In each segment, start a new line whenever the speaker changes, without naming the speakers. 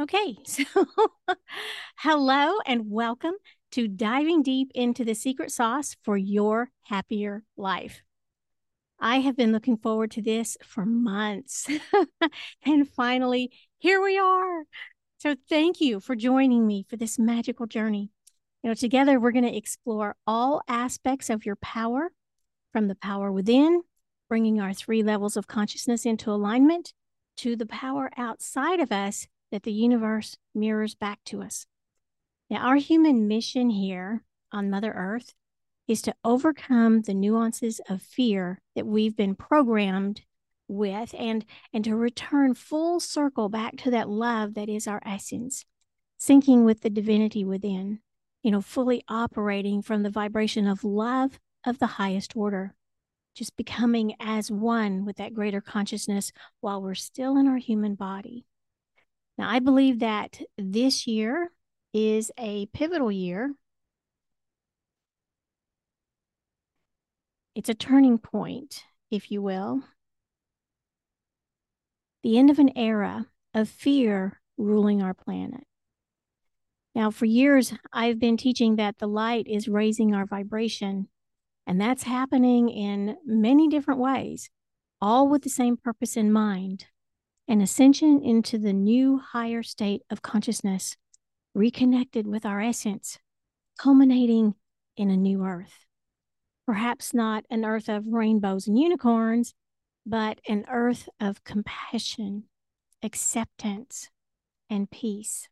Okay, so hello and welcome to diving deep into the secret sauce for your happier life. I have been looking forward to this for months. And finally, here we are. So, thank you for joining me for this magical journey. Together we're going to explore all aspects of your power, from the power within, bringing our three levels of consciousness into alignment, to the power outside of us that the universe mirrors back to us. Now, our human mission here on Mother Earth is to overcome the nuances of fear that we've been programmed with and to return full circle back to that love that is our essence, syncing with the divinity within, fully operating from the vibration of love of the highest order, just becoming as one with that greater consciousness while we're still in our human body. Now, I believe that this year is a pivotal year. It's a turning point, if you will. The end of an era of fear ruling our planet. Now, for years, I've been teaching that the light is raising our vibration, and that's happening in many different ways, all with the same purpose in mind: an ascension into the new higher state of consciousness, reconnected with our essence, culminating in a new earth. Perhaps not an earth of rainbows and unicorns, but an earth of compassion, acceptance, and peace.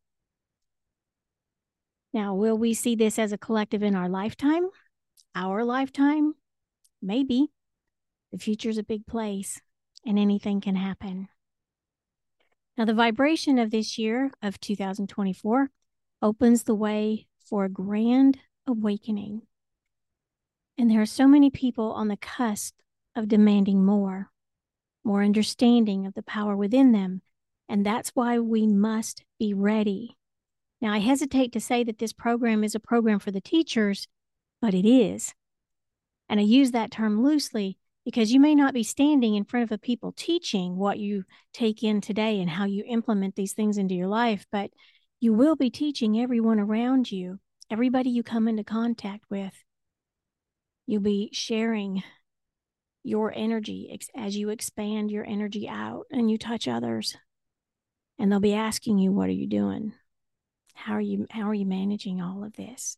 Now, will we see this as a collective in our lifetime? Our lifetime? Maybe. The future's a big place, and anything can happen. Now, the vibration of this year of 2024 opens the way for a grand awakening. And there are so many people on the cusp of demanding more understanding of the power within them. And that's why we must be ready. Now, I hesitate to say that this program is a program for the teachers, but it is. And I use that term loosely because you may not be standing in front of a people teaching what you take in today and how you implement these things into your life, but you will be teaching everyone around you, everybody you come into contact with. You'll be sharing your energy as you expand your energy out and you touch others. And they'll be asking you, what are you doing? How are you managing all of this?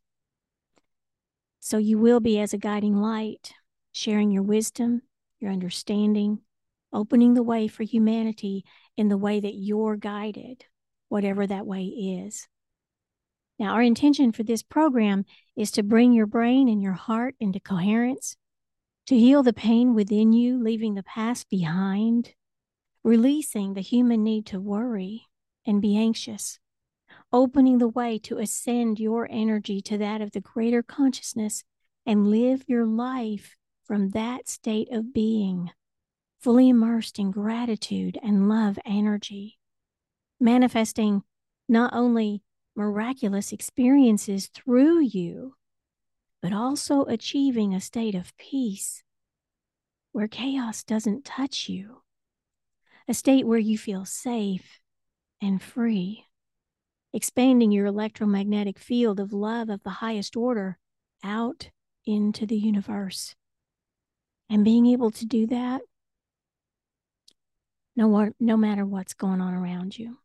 So you will be, as a guiding light, sharing your wisdom, your understanding, opening the way for humanity in the way that you're guided, whatever that way is. Now, our intention for this program is to bring your brain and your heart into coherence, to heal the pain within you, leaving the past behind, releasing the human need to worry and be anxious, opening the way to ascend your energy to that of the greater consciousness and live your life from that state of being, fully immersed in gratitude and love energy, manifesting not only miraculous experiences through you, but also achieving a state of peace where chaos doesn't touch you, a state where you feel safe and free, expanding your electromagnetic field of love of the highest order out into the universe. And being able to do that no matter what's going on around you.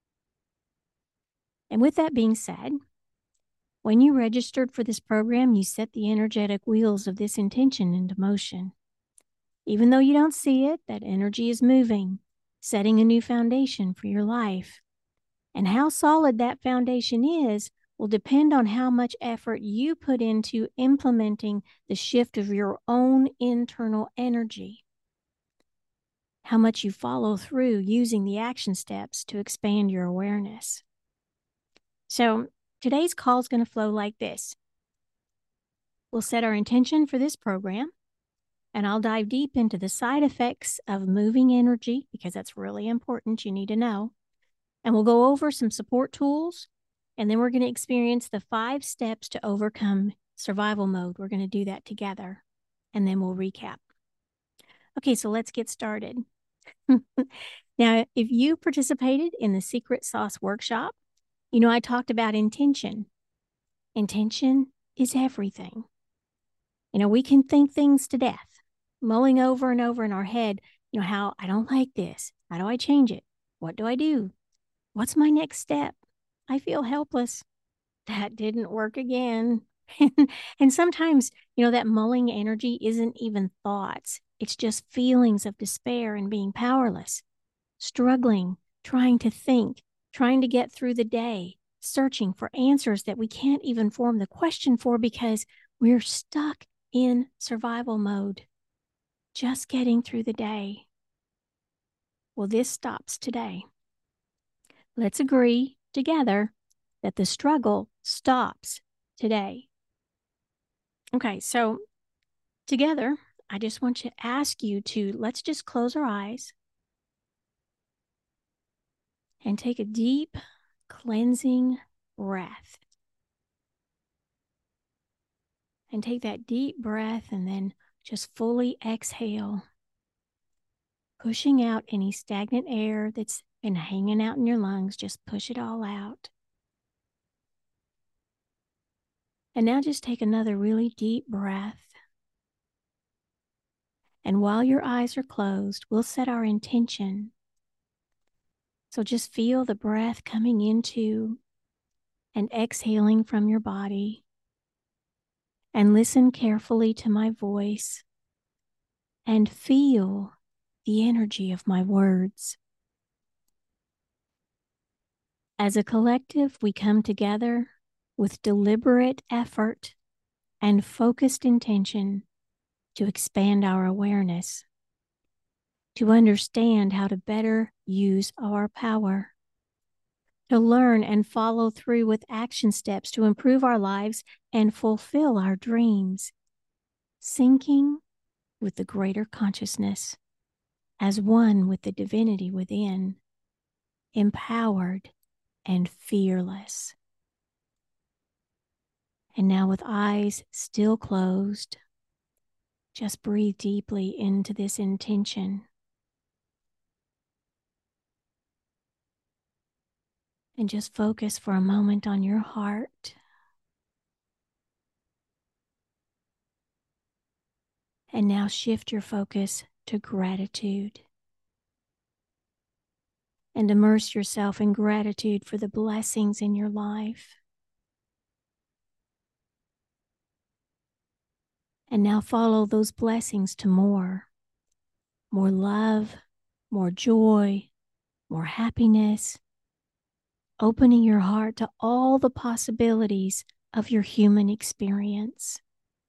And with that being said, when you registered for this program, you set the energetic wheels of this intention into motion. Even though you don't see it, that energy is moving, setting a new foundation for your life. And how solid that foundation is will depend on how much effort you put into implementing the shift of your own internal energy. How much you follow through using the action steps to expand your awareness. So today's call is going to flow like this. We'll set our intention for this program, and I'll dive deep into the side effects of moving energy, because that's really important. You need to know. And we'll go over some support tools, and then we're going to experience the 5 steps to overcome survival mode. We're going to do that together, and then we'll recap. Okay, so let's get started. Now, if you participated in the secret sauce workshop, I talked about intention. Intention is everything. We can think things to death, mulling over and over in our head, how I don't like this. How do I change it? What do I do? What's my next step? I feel helpless. That didn't work again. And sometimes, that mulling energy isn't even thoughts. It's just feelings of despair and being powerless, struggling, trying to think, trying to get through the day, searching for answers that we can't even form the question for because we're stuck in survival mode, just getting through the day. Well, this stops today. Let's agree together that the struggle stops today. Okay, so together, I just want to ask you to let's just close our eyes and take a deep, cleansing breath. And take that deep breath and then just fully exhale, pushing out any stagnant air that's been hanging out in your lungs. Just push it all out. And now just take another really deep breath. And while your eyes are closed, we'll set our intention. So just feel the breath coming into and exhaling from your body. And listen carefully to my voice and feel the energy of my words. As a collective, we come together with deliberate effort and focused intention to expand our awareness, to understand how to better use our power, to learn and follow through with action steps to improve our lives and fulfill our dreams, syncing with the greater consciousness as one with the divinity within, empowered and fearless. And now with eyes still closed, just breathe deeply into this intention. And just focus for a moment on your heart. And now shift your focus to gratitude. And immerse yourself in gratitude for the blessings in your life. And now follow those blessings to more love, more joy, more happiness, opening your heart to all the possibilities of your human experience.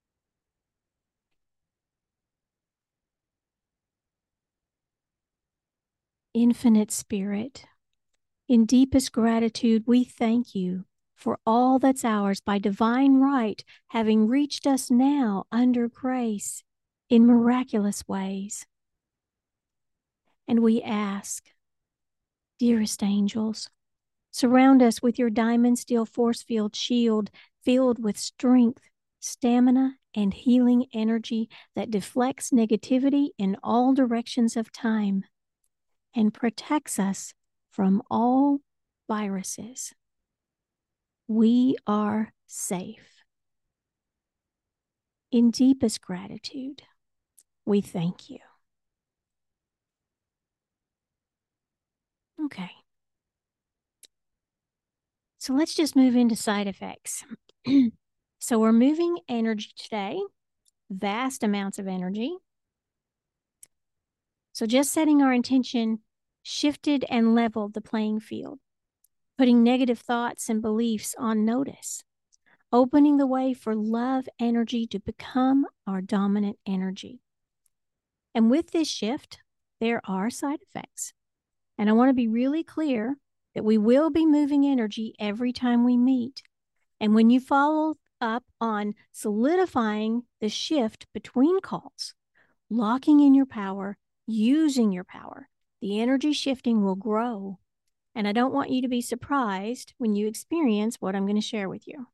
Infinite Spirit, in deepest gratitude, we thank you for all that's ours by divine right, having reached us now under grace in miraculous ways. And we ask, dearest angels, surround us with your diamond steel force field shield filled with strength, stamina, and healing energy that deflects negativity in all directions of time and protects us from all viruses. We are safe. In deepest gratitude, we thank you. Okay. So let's just move into side effects. So we're moving energy today, vast amounts of energy. So just setting our intention shifted and leveled the playing field, putting negative thoughts and beliefs on notice, opening the way for love energy to become our dominant energy. And with this shift, there are side effects. And I want to be really clear that we will be moving energy every time we meet. And when you follow up on solidifying the shift between calls, locking in your power, using your power, the energy shifting will grow. And I don't want you to be surprised when you experience what I'm going to share with you.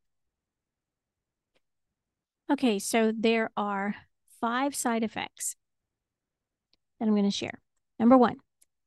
Okay, so there are 5 side effects that I'm going to share. Number one,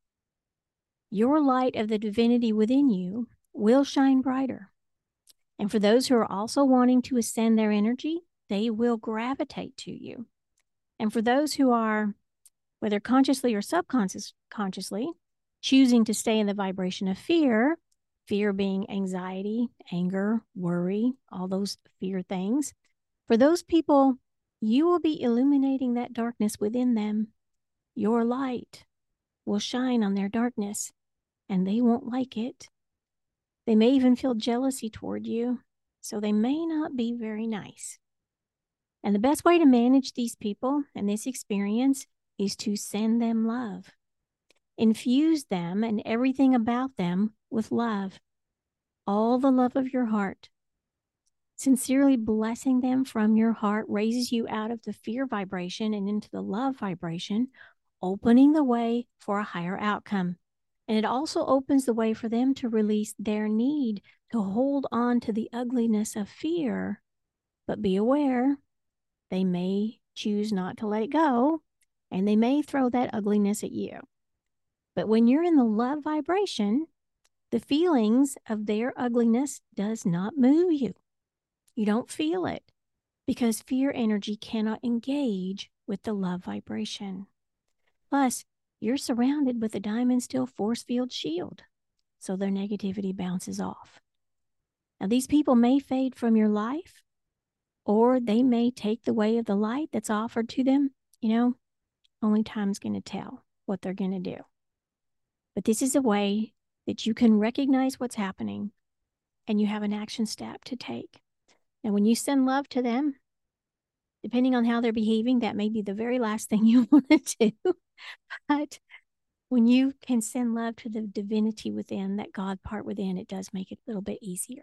your light of the divinity within you will shine brighter. And for those who are also wanting to ascend their energy, they will gravitate to you. And for those who are, whether consciously or subconsciously, choosing to stay in the vibration of fear, fear being anxiety, anger, worry, all those fear things, for those people, you will be illuminating that darkness within them. Your light will shine on their darkness, and they won't like it. They may even feel jealousy toward you, so they may not be very nice. And the best way to manage these people and this experience is to send them love. Infuse them and everything about them with love, all the love of your heart. Sincerely blessing them from your heart raises you out of the fear vibration and into the love vibration, opening the way for a higher outcome. And it also opens the way for them to release their need to hold on to the ugliness of fear. But be aware, they may choose not to let it go, and they may throw that ugliness at you. But when you're in the love vibration, the feelings of their ugliness does not move you. You don't feel it because fear energy cannot engage with the love vibration. Plus, you're surrounded with a diamond steel force field shield, so their negativity bounces off. Now, these people may fade from your life, or they may take the way of the light that's offered to them. Only time's going to tell what they're going to do. But this is a way that you can recognize what's happening, and you have an action step to take. Now, when you send love to them, depending on how they're behaving, that may be the very last thing you want to do. But when you can send love to the divinity within, that God part within, it does make it a little bit easier.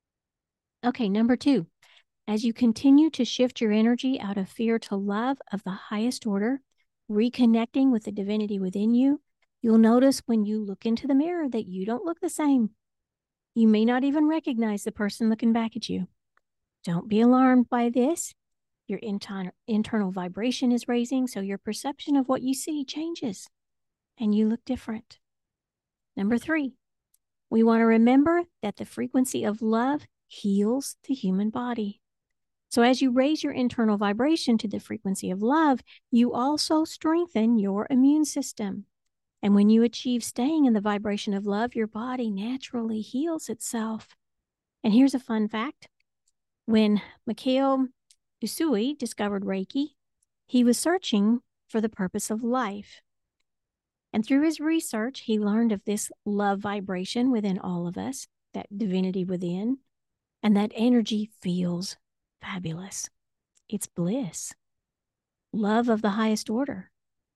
Okay, number 2, as you continue to shift your energy out of fear to love of the highest order, reconnecting with the divinity within you, you'll notice when you look into the mirror that you don't look the same. You may not even recognize the person looking back at you. Don't be alarmed by this. Your internal vibration is raising, so your perception of what you see changes, and you look different. Number 3, we want to remember that the frequency of love heals the human body. So as you raise your internal vibration to the frequency of love, you also strengthen your immune system. And when you achieve staying in the vibration of love, your body naturally heals itself. And here's a fun fact. When Mikao Usui discovered Reiki, he was searching for the purpose of life. And through his research, he learned of this love vibration within all of us, that divinity within, and that energy feels fabulous. It's bliss, love of the highest order.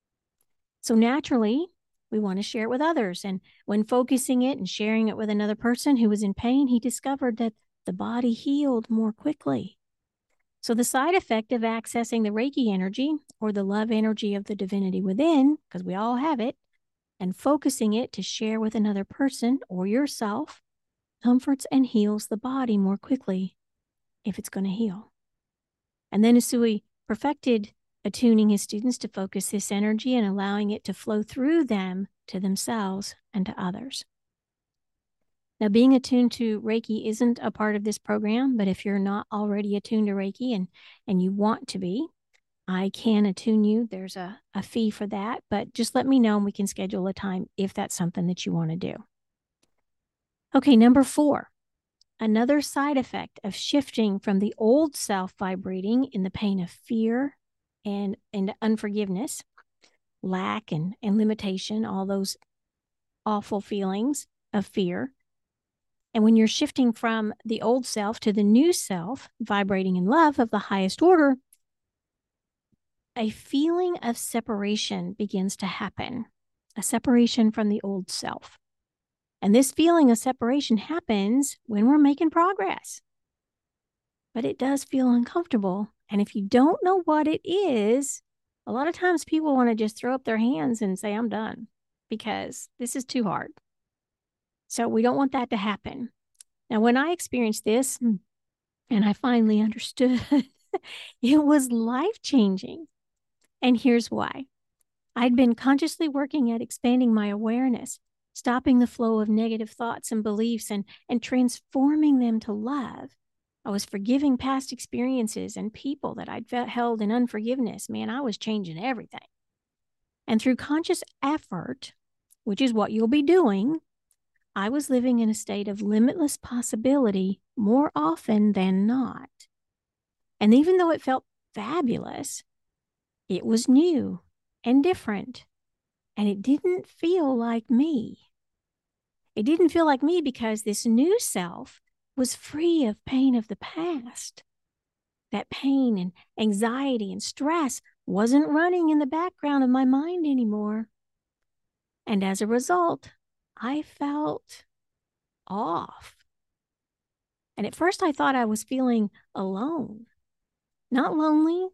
So naturally, we want to share it with others. And when focusing it and sharing it with another person who was in pain, he discovered that the body healed more quickly. So the side effect of accessing the Reiki energy or the love energy of the divinity within, because we all have it, and focusing it to share with another person or yourself, comforts and heals the body more quickly if it's going to heal. And then Usui perfected attuning his students to focus this energy and allowing it to flow through them to themselves and to others. Now, being attuned to Reiki isn't a part of this program, but if you're not already attuned to Reiki and you want to be, I can attune you. There's a fee for that, but just let me know and we can schedule a time if that's something that you want to do. Okay, number 4, another side effect of shifting from the old self vibrating in the pain of fear and unforgiveness, lack and limitation, all those awful feelings of fear. And when you're shifting from the old self to the new self, vibrating in love of the highest order, a feeling of separation begins to happen, a separation from the old self. And this feeling of separation happens when we're making progress. But it does feel uncomfortable. And if you don't know what it is, a lot of times people want to just throw up their hands and say, I'm done, because this is too hard. So we don't want that to happen. Now, when I experienced this and I finally understood, it was life-changing. And here's why. I'd been consciously working at expanding my awareness, stopping the flow of negative thoughts and beliefs and transforming them to love. I was forgiving past experiences and people that I'd held in unforgiveness. Man, I was changing everything. And through conscious effort, which is what you'll be doing, I was living in a state of limitless possibility more often than not. And even though it felt fabulous, it was new and different. And it didn't feel like me. It didn't feel like me because this new self was free of pain of the past. That pain and anxiety and stress wasn't running in the background of my mind anymore. And as a result, I felt off. And at first I thought I was feeling alone. Not lonely,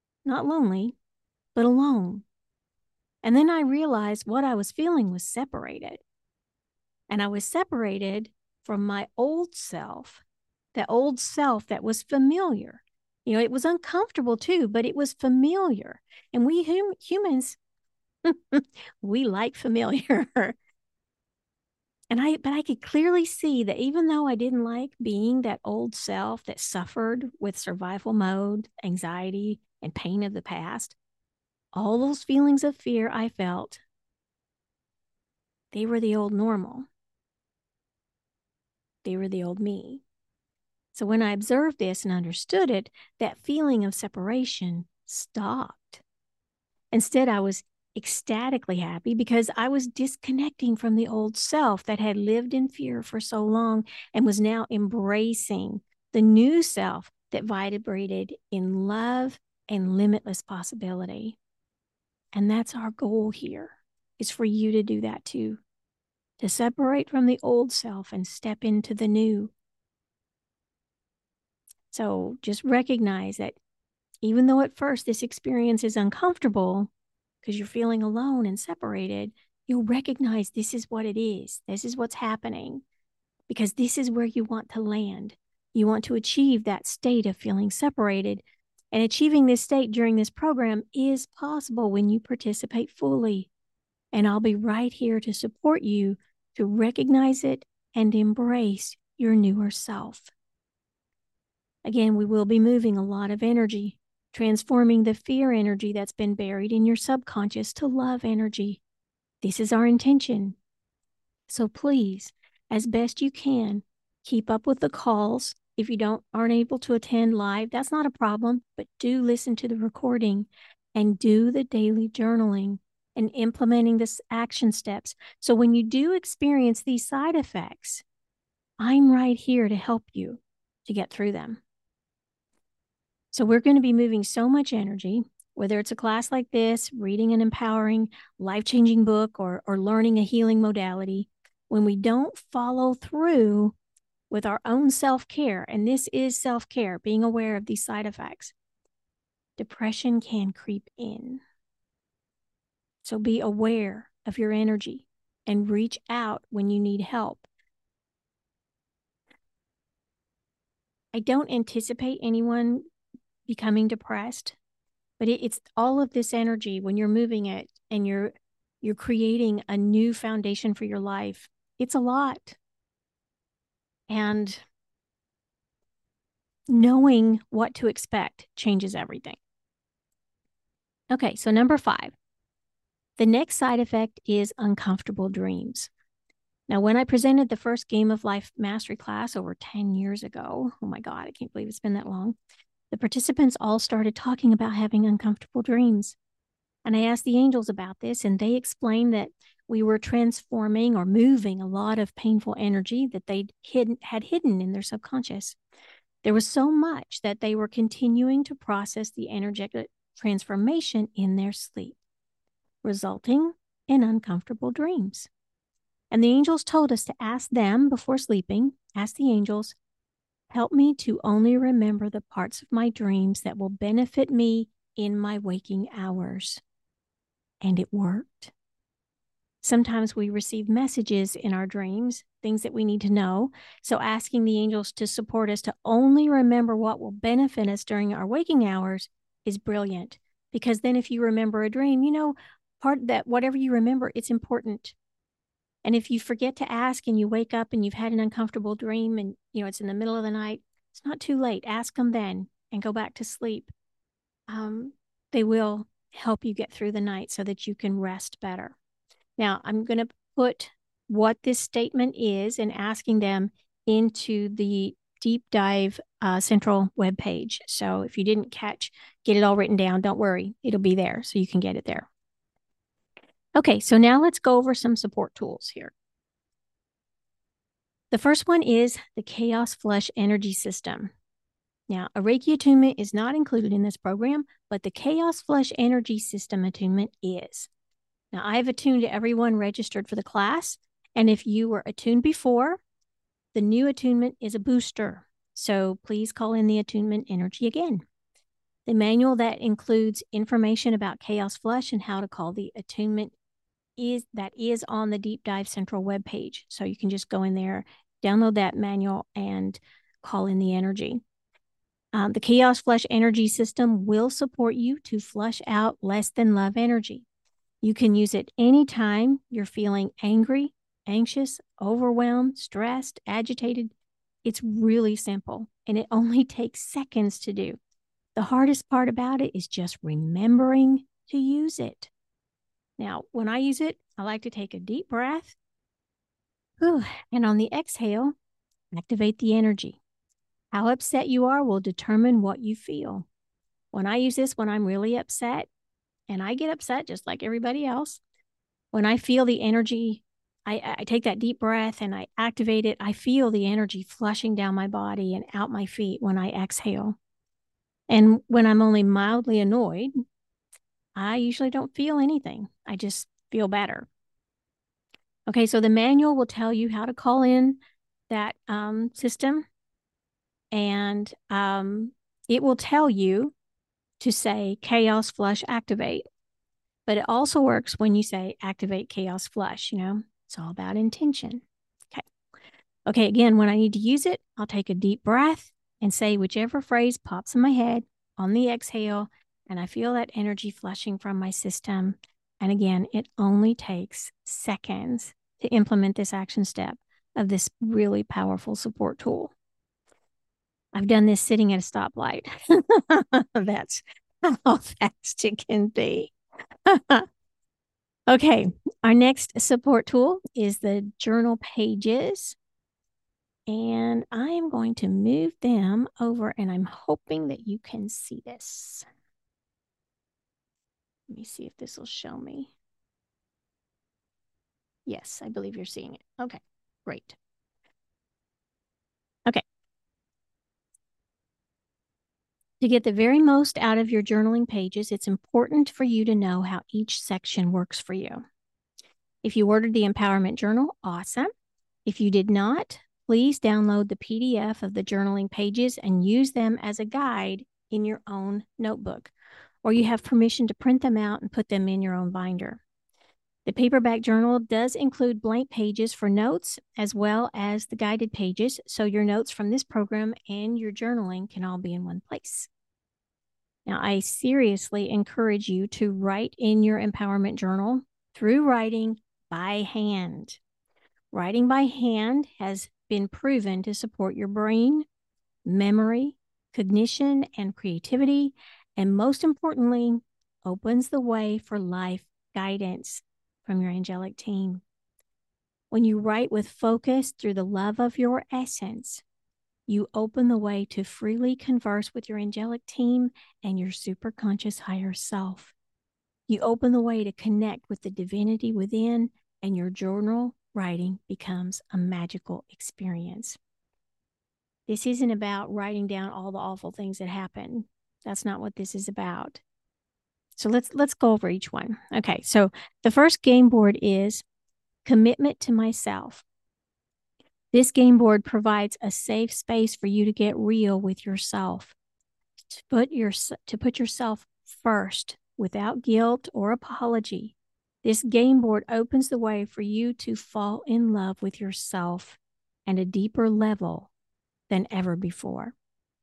but alone. And then I realized what I was feeling was separated. And I was separated from my old self, the old self that was familiar. You know, it was uncomfortable too, but it was familiar. And we humans, we like familiar. But I could clearly see that even though I didn't like being that old self that suffered with survival mode, anxiety, and pain of the past, all those feelings of fear I felt, they were the old normal. They were the old me. So when I observed this and understood it, that feeling of separation stopped. Instead, I was ecstatically happy because I was disconnecting from the old self that had lived in fear for so long and was now embracing the new self that vibrated in love and limitless possibility. And that's our goal here, is for you to do that too, to separate from the old self and step into the new. So just recognize that even though at first this experience is uncomfortable because you're feeling alone and separated, you'll recognize this is what it is. This is what's happening because this is where you want to land. You want to achieve that state of feeling separated. And achieving this state during this program is possible when you participate fully. And I'll be right here to support you to recognize it and embrace your newer self. Again, we will be moving a lot of energy, transforming the fear energy that's been buried in your subconscious to love energy. This is our intention. So please, as best you can, keep up with the calls. If you aren't able to attend live, that's not a problem, but do listen to the recording and do the daily journaling and implementing the action steps. So when you do experience these side effects, I'm right here to help you to get through them. So we're going to be moving so much energy, whether it's a class like this, reading an empowering, life-changing book, or learning a healing modality. When we don't follow through with our own self-care, and this is self-care, being aware of these side effects, depression can creep in. So be aware of your energy and reach out when you need help. I don't anticipate anyone becoming depressed, but it's all of this energy when you're moving it and you're creating a new foundation for your life. It's a lot. And knowing what to expect changes everything. Okay, so number 5. The next side effect is uncomfortable dreams. Now, when I presented the first Game of Life Mastery class over 10 years ago, oh my God, I can't believe it's been that long, the participants all started talking about having uncomfortable dreams. And I asked the angels about this, and they explained that we were transforming or moving a lot of painful energy that they had hidden in their subconscious. There was so much that they were continuing to process the energetic transformation in their sleep, resulting in uncomfortable dreams. And the angels told us to ask them before sleeping, ask the angels, help me to only remember the parts of my dreams that will benefit me in my waking hours. And it worked. Sometimes we receive messages in our dreams, things that we need to know. So asking the angels to support us to only remember what will benefit us during our waking hours is brilliant. Because then if you remember a dream, part that whatever you remember, it's important. And if you forget to ask and you wake up and you've had an uncomfortable dream and it's in the middle of the night, it's not too late. Ask them then and go back to sleep. They will help you get through the night so that you can rest better. Now, I'm going to put what this statement is and asking them into the Deep Dive Central webpage. So if you didn't get it all written down, don't worry. It'll be there so you can get it there. Okay, so now let's go over some support tools here. The first one is the Chaos Flush Energy System. Now, a Reiki attunement is not included in this program, but the Chaos Flush Energy System attunement is. Now, I've attuned everyone registered for the class, and if you were attuned before, the new attunement is a booster. So please call in the attunement energy again. The manual that includes information about Chaos Flush and how to call the attunement is on the Deep Dive Central webpage. So you can just go in there, download that manual, and call in the energy. The Chaos Flush Energy System will support you to flush out less than love energy. You can use it anytime you're feeling angry, anxious, overwhelmed, stressed, agitated. It's really simple, and it only takes seconds to do. The hardest part about it is just remembering to use it. Now, when I use it, I like to take a deep breath, and on the exhale, activate the energy. How upset you are will determine what you feel. When I use this when I'm really upset, and I get upset just like everybody else, when I feel the energy, I take that deep breath and I activate it. I feel the energy flushing down my body and out my feet when I exhale. And when I'm only mildly annoyed, I usually don't feel anything. I just feel better. Okay, so the manual will tell you how to call in that system, and it will tell you to say Chaos Flush Activate. But it also works when you say activate Chaos Flush. It's all about intention. Okay, again, when I need to use it, I'll take a deep breath and say whichever phrase pops in my head on the exhale, and I feel that energy flushing from my system. And again, it only takes seconds to implement this action step of this really powerful support tool. I've done this sitting at a stoplight. That's how fast it can be. Okay, our next support tool is the journal pages. And I am going to move them over, and I'm hoping that you can see this. Let me see if this will show me. Yes, I believe you're seeing it. Okay, great. Okay. To get the very most out of your journaling pages, it's important for you to know how each section works for you. If you ordered the Empowerment Journal, awesome. If you did not, please download the PDF of the journaling pages and use them as a guide in your own notebook, or you have permission to print them out and put them in your own binder. The paperback journal does include blank pages for notes as well as the guided pages, so your notes from this program and your journaling can all be in one place. Now, I seriously encourage you to write in your empowerment journal through writing by hand. Writing by hand has been proven to support your brain, memory, cognition, and creativity, and most importantly, opens the way for life guidance from your angelic team. When you write with focus through the love of your essence, you open the way to freely converse with your angelic team and your superconscious higher self. You open the way to connect with the divinity within, and your journal writing becomes a magical experience. This isn't about writing down all the awful things that happen. That's not what this is about. So let's go over each one. Okay, so the first game board is Commitment to Myself. This game board provides a safe space for you to get real with yourself, to put yourself first without guilt or apology. This game board opens the way for you to fall in love with yourself at a deeper level than ever before.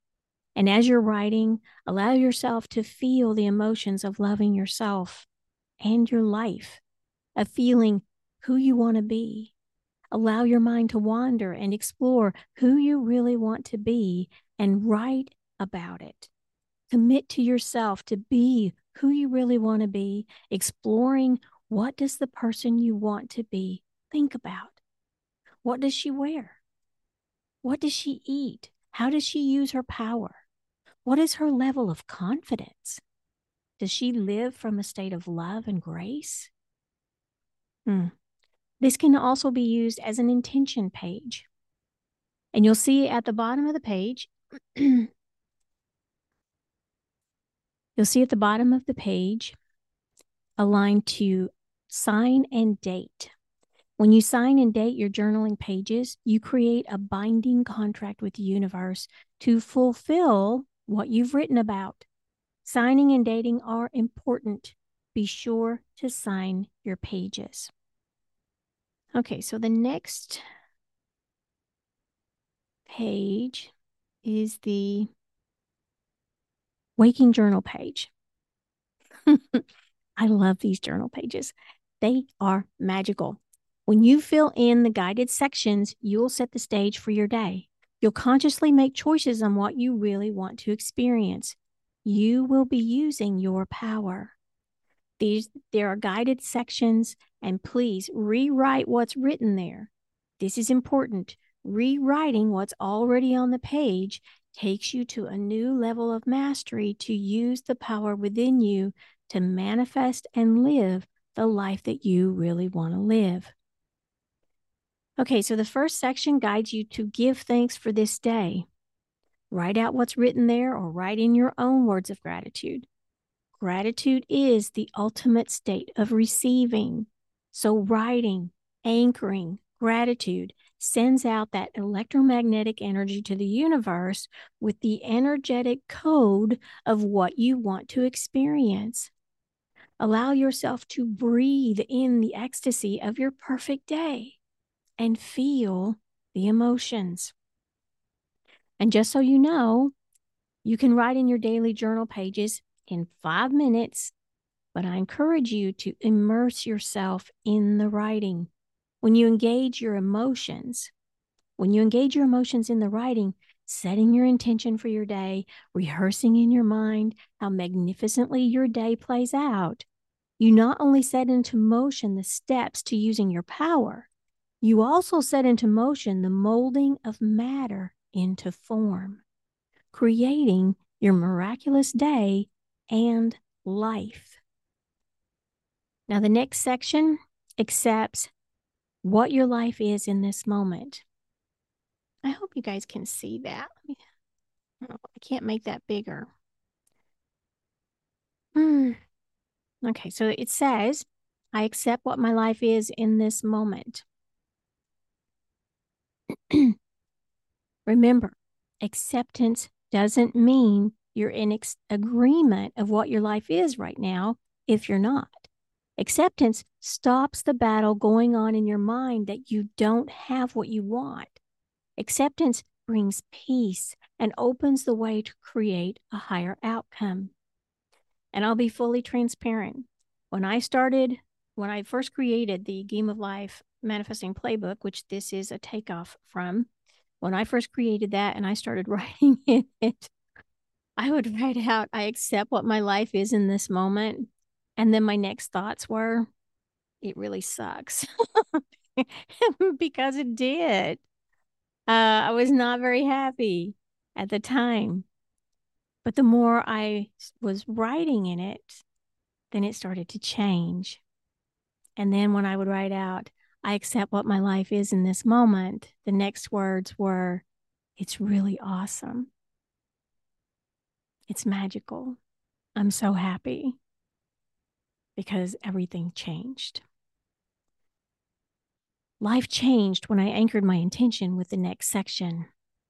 And as you're writing, allow yourself to feel the emotions of loving yourself. and your life, of feeling who you want to be. Allow your mind to wander and explore who you really want to be and write about it. Commit to yourself to be who you really want to be, exploring what does the person you want to be think about? What does she wear? What does she eat? How does she use her power? What is her level of confidence? Does she live from a state of love and grace? This can also be used as an intention page. And you'll see at the bottom of the page, you'll see at the bottom of the page a line to sign and date. When you sign and date your journaling pages, you create a binding contract with the universe to fulfill what you've written about. Signing and dating are important. Be sure to sign your pages. Okay, so the next page is the waking journal page. I love these journal pages. They are magical. When you fill in the guided sections, you'll set the stage for your day. You'll consciously make choices on what you really want to experience. You will be using your power. There are guided sections, and please rewrite what's written there. This is important. Rewriting what's already on the page takes you to a new level of mastery to use the power within you to manifest and live the life that you really want to live. Okay, so the first section guides you to give thanks for this day. Write out what's written there or write in your own words of gratitude. Gratitude is the ultimate state of receiving. So writing, anchoring, gratitude sends out that electromagnetic energy to the universe with the energetic code of what you want to experience. Allow yourself to breathe in the ecstasy of your perfect day and feel the emotions. And just so you know, you can write in your daily journal pages in 5 minutes, but I encourage you to immerse yourself in the writing. When you engage your emotions in the writing, setting your intention for your day, rehearsing in your mind how magnificently your day plays out, you not only set into motion the steps to using your power, you also set into motion the molding of matter into form, creating your miraculous day and life. Now, the next section accepts what your life is in this moment. I hope you guys can see that. I can't make that bigger. Okay, so it says, I accept what my life is in this moment. Remember, acceptance doesn't mean you're in agreement of what your life is right now if you're not. Acceptance stops the battle going on in your mind that you don't have what you want. Acceptance brings peace and opens the way to create a higher outcome. And I'll be fully transparent. When I first created the Game of Life Manifesting Playbook, which this is a takeoff from, when I first created that and I started writing in it, I would write out, I accept what my life is in this moment. And then my next thoughts were, it really sucks. Because it did. I was not very happy at the time. But the more I was writing in it, then it started to change. And then when I would write out, I accept what my life is in this moment, the next words were, it's really awesome. It's magical. I'm so happy because everything changed. Life changed when I anchored my intention with the next section.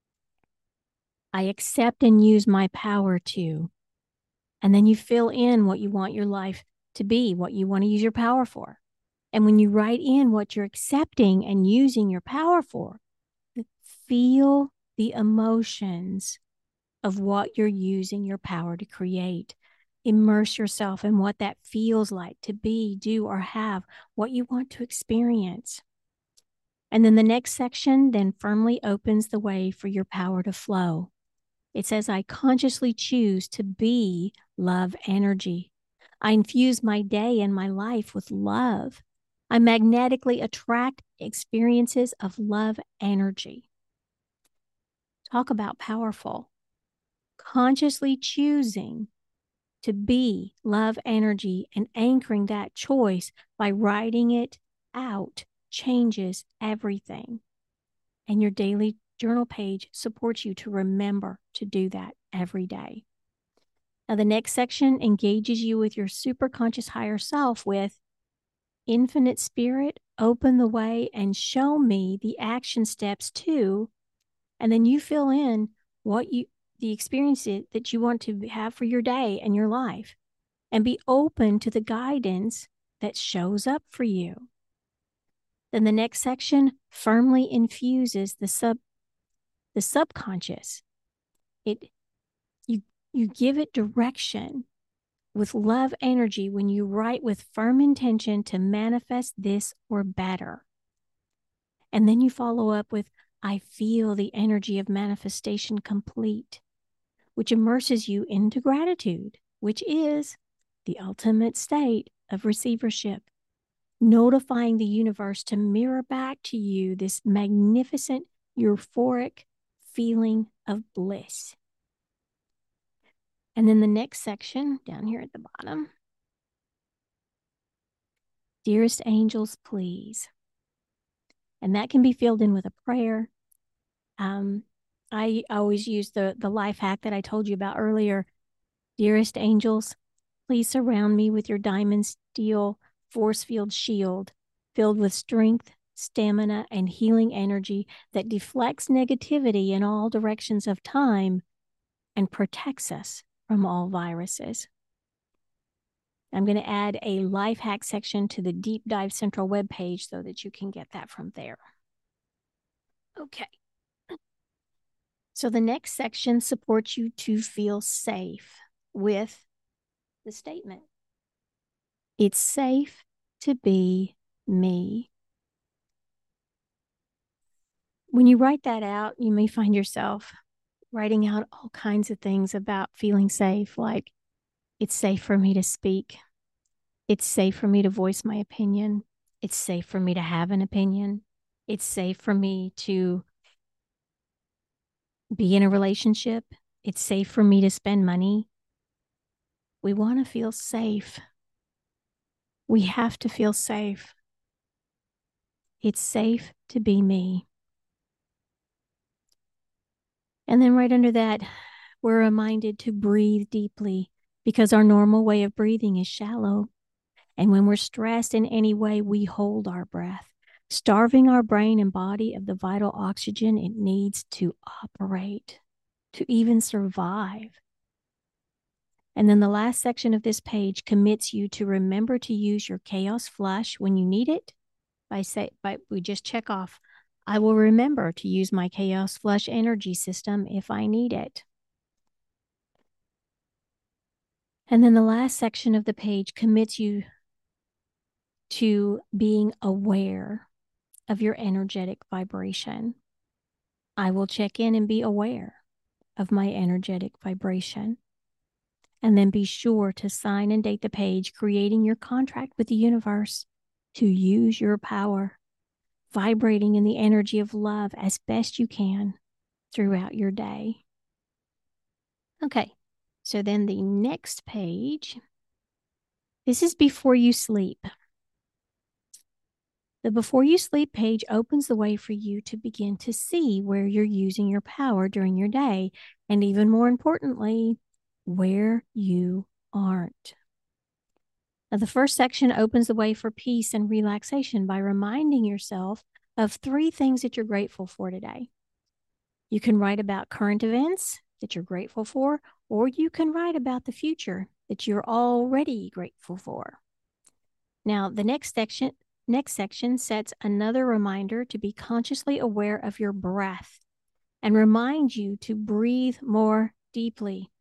I accept and use my power to. And then you fill in what you want your life to be, what you want to use your power for. And when you write in what you're accepting and using your power for, feel the emotions of what you're using your power to create. Immerse yourself in what that feels like to be, do, or have what you want to experience. And then the next section then firmly opens the way for your power to flow. It says, I consciously choose to be love energy. I infuse my day and my life with love. I magnetically attract experiences of love energy. Talk about powerful. Consciously choosing to be love energy and anchoring that choice by writing it out changes everything. And your daily journal page supports you to remember to do that every day. Now, the next section engages you with your superconscious higher self with Infinite Spirit, open the way and show me the action steps to, and then you fill in the experiences that you want to have for your day and your life, and be open to the guidance that shows up for you. Then the next section firmly infuses the subconscious. You give it direction with love energy when you write with firm intention to manifest this or better. And then you follow up with, I feel the energy of manifestation complete, which immerses you into gratitude, which is the ultimate state of receivership, notifying the universe to mirror back to you this magnificent, euphoric feeling of bliss. And then the next section down here at the bottom, dearest angels, please. And that can be filled in with a prayer. I always use the life hack that I told you about earlier. Dearest angels, please surround me with your diamond steel force field shield filled with strength, stamina, and healing energy that deflects negativity in all directions of time and protects us from all viruses. I'm going to add a life hack section to the Deep Dive Central webpage so that you can get that from there. Okay. So the next section supports you to feel safe with the statement, it's safe to be me. When you write that out, you may find yourself writing out all kinds of things about feeling safe, like it's safe for me to speak. It's safe for me to voice my opinion. It's safe for me to have an opinion. It's safe for me to be in a relationship. It's safe for me to spend money. We want to feel safe. We have to feel safe. It's safe to be me. And then right under that, we're reminded to breathe deeply because our normal way of breathing is shallow. And when we're stressed in any way, we hold our breath, starving our brain and body of the vital oxygen it needs to operate, to even survive. And then the last section of this page commits you to remember to use your chaos flush when you need it. We just check off, I will remember to use my chaos flush energy system if I need it. And then the last section of the page commits you to being aware of your energetic vibration. I will check in and be aware of my energetic vibration. And then be sure to sign and date the page, creating your contract with the universe to use your power, vibrating in the energy of love as best you can throughout your day. Okay, so then the next page, this is before you sleep. The before you sleep page opens the way for you to begin to see where you're using your power during your day, and even more importantly, where you aren't. Now, the first section opens the way for peace and relaxation by reminding yourself of 3 things that you're grateful for today. You can write about current events that you're grateful for, or you can write about the future that you're already grateful for. Now, the next section sets another reminder to be consciously aware of your breath and remind you to breathe more deeply.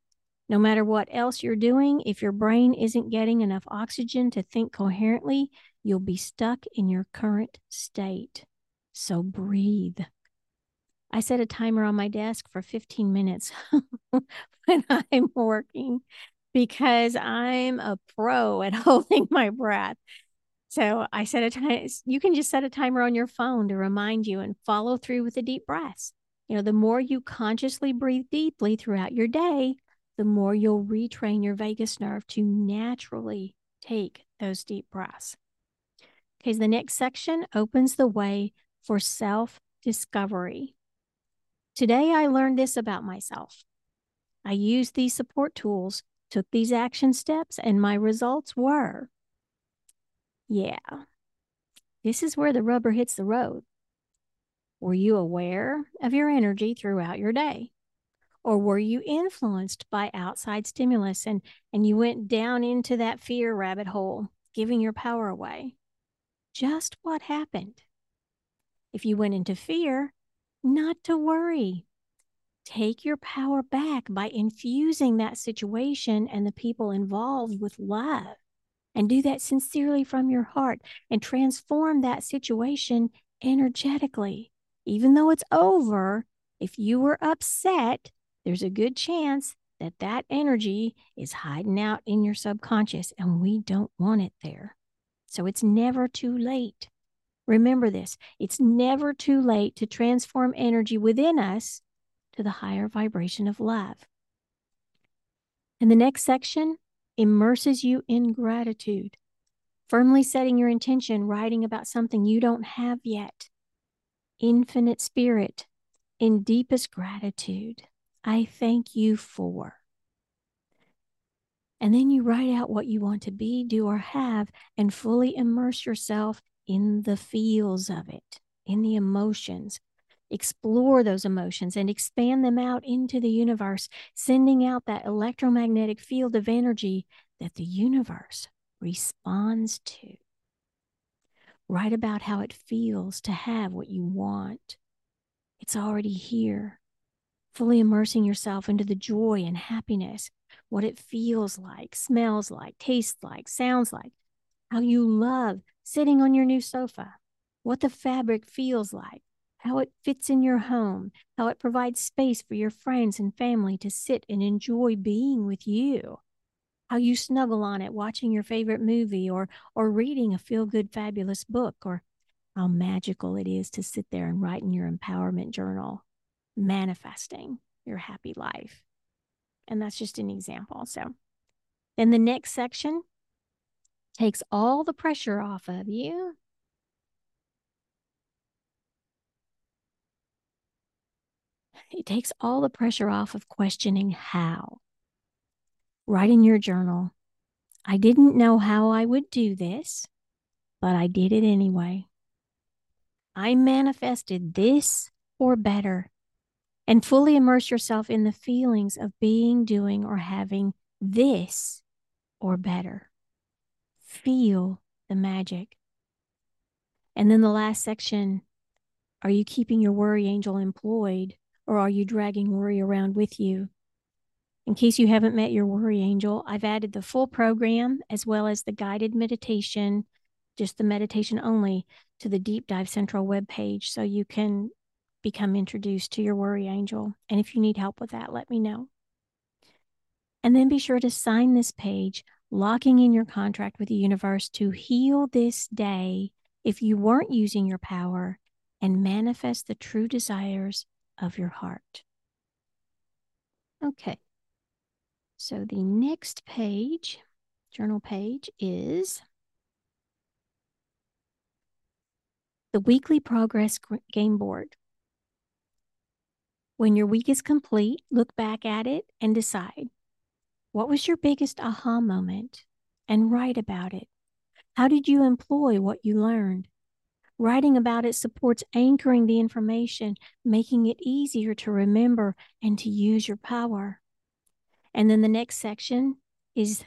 No matter what else you're doing, if your brain isn't getting enough oxygen to think coherently, you'll be stuck in your current state. So breathe. I set a timer on my desk for 15 minutes when I'm working because I'm a pro at holding my breath. So I set a time. You can just set a timer on your phone to remind you and follow through with the deep breaths. The more you consciously breathe deeply throughout your day, the more you'll retrain your vagus nerve to naturally take those deep breaths. Okay, so the next section opens the way for self-discovery. Today, I learned this about myself. I used these support tools, took these action steps, and my results were, yeah, this is where the rubber hits the road. Were you aware of your energy throughout your day? Or were you influenced by outside stimulus and you went down into that fear rabbit hole, giving your power away? Just what happened? If you went into fear, not to worry. Take your power back by infusing that situation and the people involved with love. And do that sincerely from your heart and transform that situation energetically. Even though it's over, if you were upset, there's a good chance that that energy is hiding out in your subconscious and we don't want it there. So it's never too late. Remember this, it's never too late to transform energy within us to the higher vibration of love. And the next section immerses you in gratitude, firmly setting your intention, writing about something you don't have yet. Infinite Spirit, in deepest gratitude, I thank you for. And then you write out what you want to be, do, or have, and fully immerse yourself in the feels of it, in the emotions. Explore those emotions and expand them out into the universe, sending out that electromagnetic field of energy that the universe responds to. Write about how it feels to have what you want. It's already here. Fully immersing yourself into the joy and happiness, what it feels like, smells like, tastes like, sounds like, how you love sitting on your new sofa, what the fabric feels like, how it fits in your home, how it provides space for your friends and family to sit and enjoy being with you, how you snuggle on it watching your favorite movie or reading a feel-good fabulous book, or how magical it is to sit there and write in your empowerment journal, manifesting your happy life. And that's just an example. So then the next section takes all the pressure off of you. It takes all the pressure off of questioning how. Write in your journal, I didn't know how I would do this, but I did it anyway. I manifested this or better. And fully immerse yourself in the feelings of being, doing, or having this or better. Feel the magic. And then the last section, are you keeping your worry angel employed, or are you dragging worry around with you? In case you haven't met your worry angel, I've added the full program as well as the guided meditation, just the meditation only, to the Deep Dive Central webpage so you can become introduced to your worry angel. And if you need help with that, let me know. And then be sure to sign this page, locking in your contract with the universe to heal this day if you weren't using your power, and manifest the true desires of your heart. Okay. So the next page, journal page, is the weekly progress game board. When your week is complete, look back at it and decide, what was your biggest aha moment? And write about it. How did you employ what you learned? Writing about it supports anchoring the information, making it easier to remember and to use your power. And then the next section is,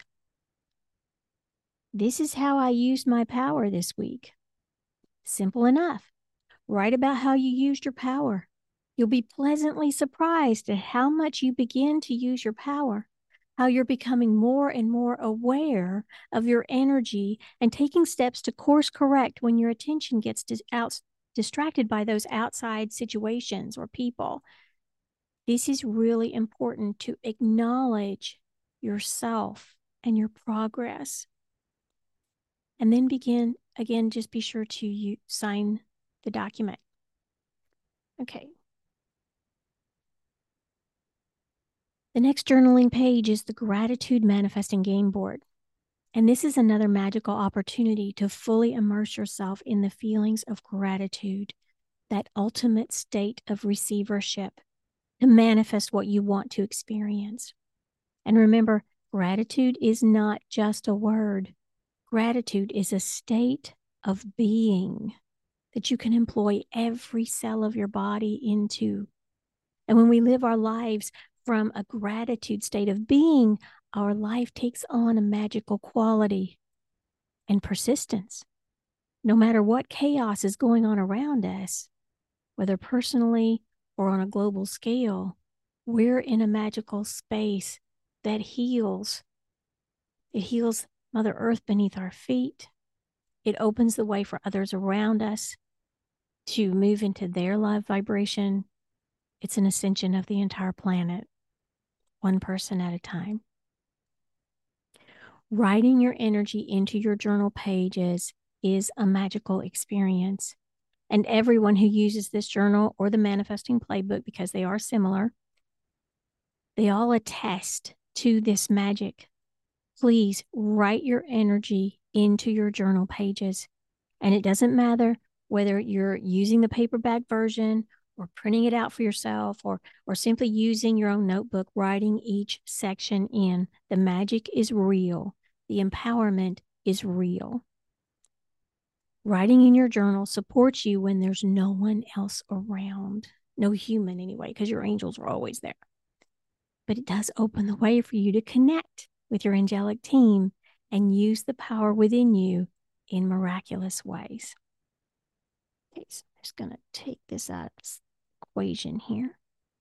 this is how I used my power this week. Simple enough. Write about how you used your power. You'll be pleasantly surprised at how much you begin to use your power, how you're becoming more and more aware of your energy and taking steps to course correct when your attention gets distracted by those outside situations or people. This is really important to acknowledge yourself and your progress. And then begin, again, just be sure to sign the document. Okay. The next journaling page is the Gratitude Manifesting Game Board. And this is another magical opportunity to fully immerse yourself in the feelings of gratitude, that ultimate state of receivership, to manifest what you want to experience. And remember, gratitude is not just a word. Gratitude is a state of being that you can employ every cell of your body into. And when we live our lives from a gratitude state of being, our life takes on a magical quality and persistence. No matter what chaos is going on around us, whether personally or on a global scale, we're in a magical space that heals. It heals Mother Earth beneath our feet. It opens the way for others around us to move into their love vibration. It's an ascension of the entire planet, one person at a time. Writing your energy into your journal pages is a magical experience. And everyone who uses this journal or the manifesting playbook, because they are similar, they all attest to this magic. Please write your energy into your journal pages. And it doesn't matter whether you're using the paperback version or printing it out for yourself or simply using your own notebook, writing each section in. The magic is real. The empowerment is real. Writing in your journal supports you when there's no one else around, no human anyway, because your angels are always there. But it does open the way for you to connect with your angelic team and use the power within you in miraculous ways. Okay, so I'm just going to take this out of this equation here.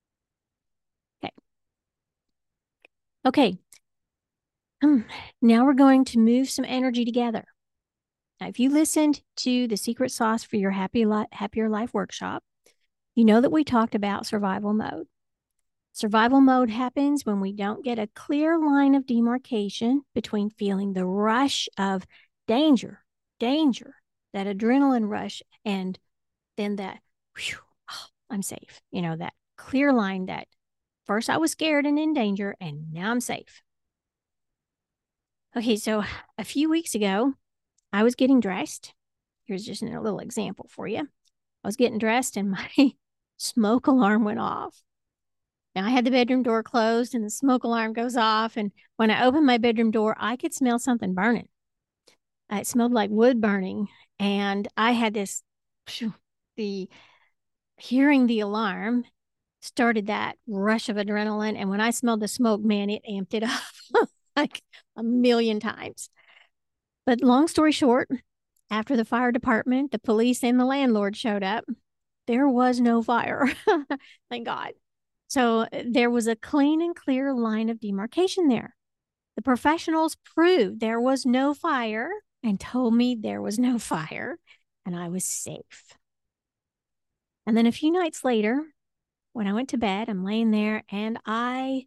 Okay. Now we're going to move some energy together. Now, if you listened to the Secret Sauce for Your Happier Life workshop, you know that we talked about survival mode. Survival mode happens when we don't get a clear line of demarcation between feeling the rush of danger, that adrenaline rush, and then that, whew, oh, I'm safe. You know, that clear line that first I was scared and in danger, and now I'm safe. Okay, so a few weeks ago, I was getting dressed. Here's just a little example for you. I was getting dressed and my smoke alarm went off. Now I had the bedroom door closed and the smoke alarm goes off. And when I opened my bedroom door, I could smell something burning. It smelled like wood burning. And I had this, hearing the alarm started that rush of adrenaline. And when I smelled the smoke, man, it amped it up like a million times. But long story short, after the fire department, the police, and the landlord showed up, there was no fire. Thank God. So there was a clean and clear line of demarcation there. The professionals proved there was no fire and told me there was no fire and I was safe. And then a few nights later, when I went to bed, I'm laying there and I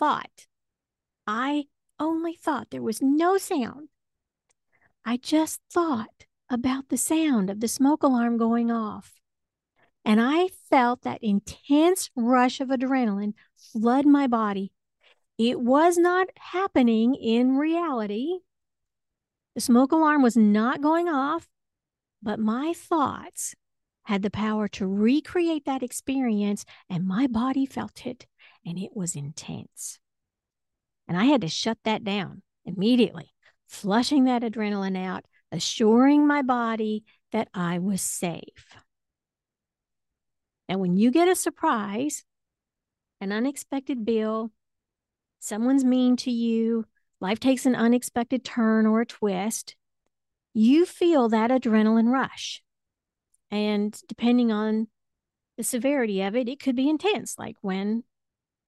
only thought there was no sound. I just thought about the sound of the smoke alarm going off. And I felt that intense rush of adrenaline flood my body. It was not happening in reality. The smoke alarm was not going off, but my thoughts had the power to recreate that experience, and my body felt it, and it was intense. And I had to shut that down immediately, flushing that adrenaline out, assuring my body that I was safe. And when you get a surprise, an unexpected bill, someone's mean to you, life takes an unexpected turn or a twist, you feel that adrenaline rush. And depending on the severity of it, it could be intense, like when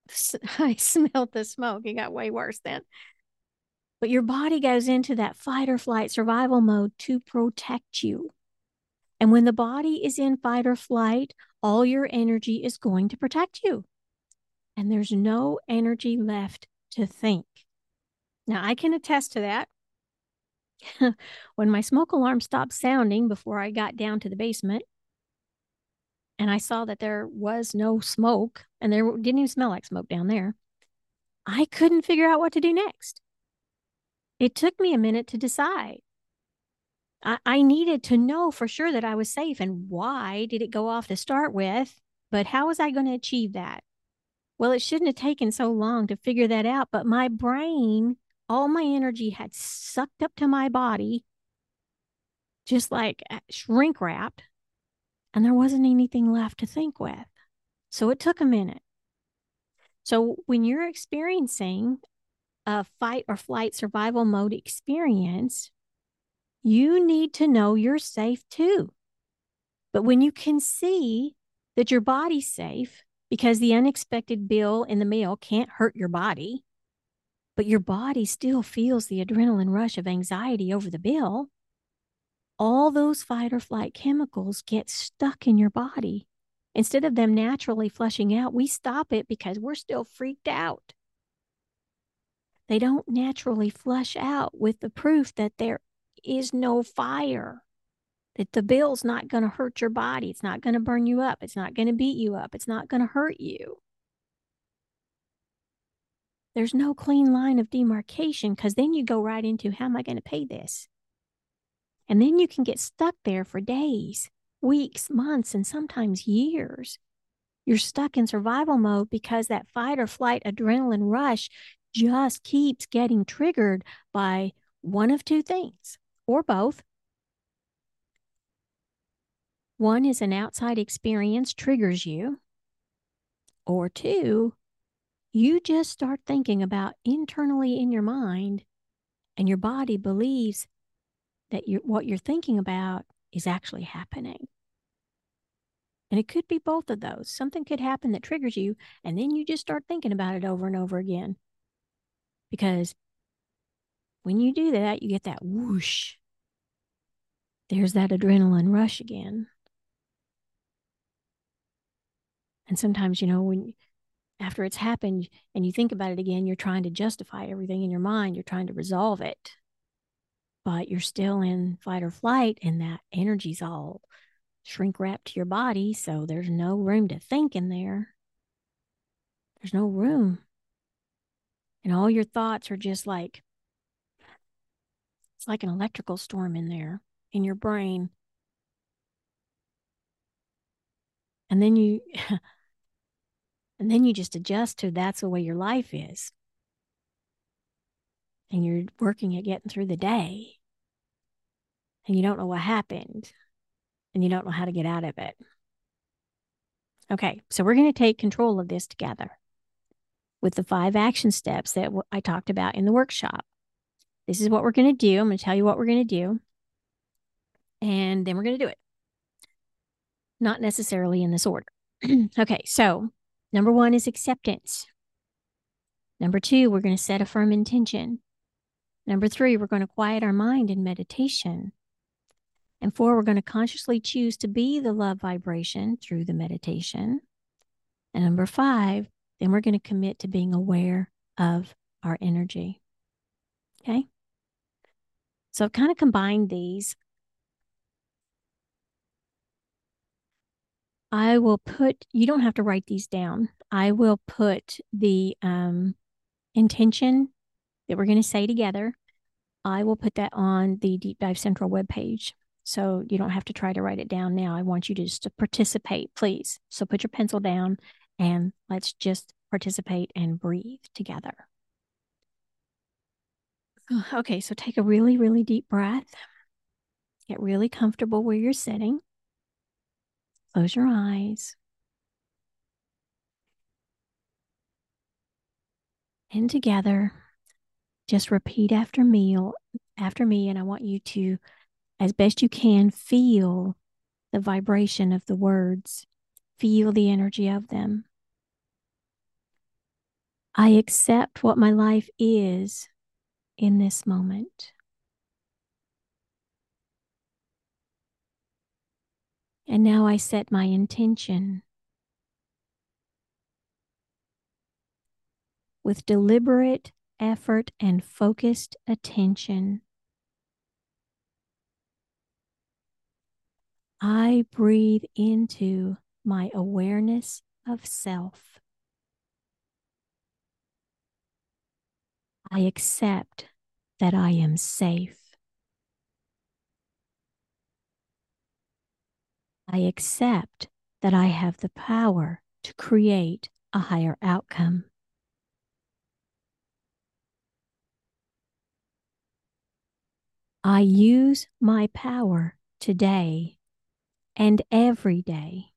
I smelled the smoke. It got way worse then. But your body goes into that fight or flight survival mode to protect you. And when the body is in fight or flight, all your energy is going to protect you. And there's no energy left to think. Now, I can attest to that. When my smoke alarm stopped sounding before I got down to the basement, and I saw that there was no smoke, and there didn't even smell like smoke down there, I couldn't figure out what to do next. It took me a minute to decide. I needed to know for sure that I was safe, and why did it go off to start with? But how was I going to achieve that? Well, it shouldn't have taken so long to figure that out, but my brain, all my energy had sucked up to my body, just like shrink wrapped, and there wasn't anything left to think with. So it took a minute. So when you're experiencing a fight or flight survival mode experience, you need to know you're safe too. But when you can see that your body's safe because the unexpected bill in the mail can't hurt your body, but your body still feels the adrenaline rush of anxiety over the bill, all those fight or flight chemicals get stuck in your body. Instead of them naturally flushing out, we stop it because we're still freaked out. They don't naturally flush out with the proof that there is no fire, that the bill's not going to hurt your body. It's not going to burn you up. It's not going to beat you up. It's not going to hurt you. There's no clean line of demarcation, because then you go right into, how am I going to pay this? And then you can get stuck there for days, weeks, months, and sometimes years. You're stuck in survival mode because that fight or flight adrenaline rush just keeps getting triggered by one of two things, or both. One is an outside experience triggers you, or two, you just start thinking about internally in your mind, and your body believes that what you're thinking about is actually happening. And it could be both of those. Something could happen that triggers you, and then you just start thinking about it over and over again. Because when you do that, you get that whoosh. There's that adrenaline rush again. And sometimes, when after it's happened and you think about it again, you're trying to justify everything in your mind. You're trying to resolve it. But you're still in fight or flight, and that energy's all shrink wrapped to your body. So there's no room to think in there. There's no room. And all your thoughts are just like, it's like an electrical storm in there in your brain. And then you just adjust to that's the way your life is. And you're working at getting through the day. And you don't know what happened. And you don't know how to get out of it. Okay, so we're going to take control of this together with the 5 action steps that I talked about in the workshop. This is what we're going to do. I'm going to tell you what we're going to do. And then we're going to do it. Not necessarily in this order. Okay, so number 1 is acceptance. Number 2, we're going to set a firm intention. Number 3, we're going to quiet our mind in meditation. And 4, we're going to consciously choose to be the love vibration through the meditation. And number 5, then we're going to commit to being aware of our energy. Okay? So I've kind of combined these. I will put, you don't have to write these down. I will put the intention that we're going to say together. I will put that on the Deep Dive Central webpage. So you don't have to try to write it down now. I want you to just to participate, please. So put your pencil down and let's just participate and breathe together. Okay, so take a really, really deep breath. Get really comfortable where you're sitting. Close your eyes. And together, just repeat after me, and I want you to, as best you can, feel the vibration of the words. Feel the energy of them. I accept what my life is in this moment. And now I set my intention with deliberate effort and focused attention. I breathe into my awareness of self. I accept that I am safe. I accept that I have the power to create a higher outcome. I use my power today and every day,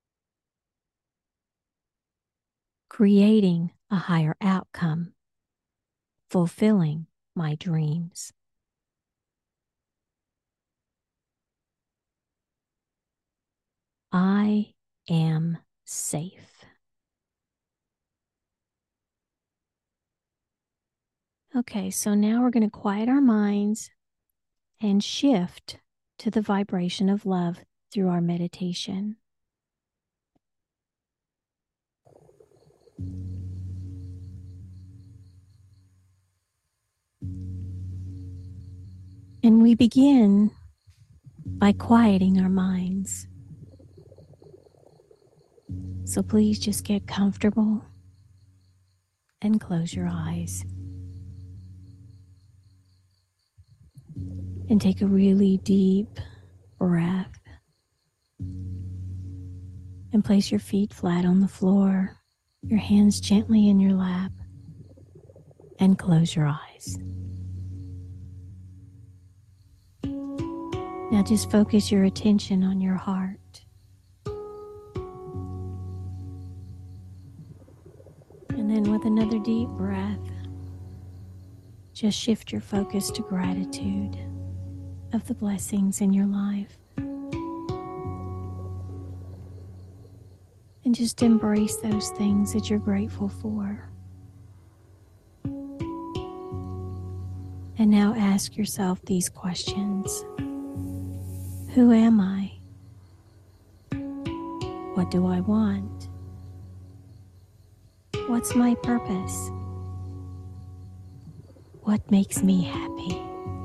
creating a higher outcome, fulfilling my dreams. I am safe. Okay, so now we're going to quiet our minds and shift to the vibration of love through our meditation. And we begin by quieting our minds. So please just get comfortable and close your eyes. And take a really deep breath. And place your feet flat on the floor, your hands gently in your lap, and close your eyes. Now just focus your attention on your heart. And then with another deep breath, just shift your focus to gratitude of the blessings in your life. And just embrace those things that you're grateful for. And now ask yourself these questions. Who am I? What do I want? What's my purpose? What makes me happy?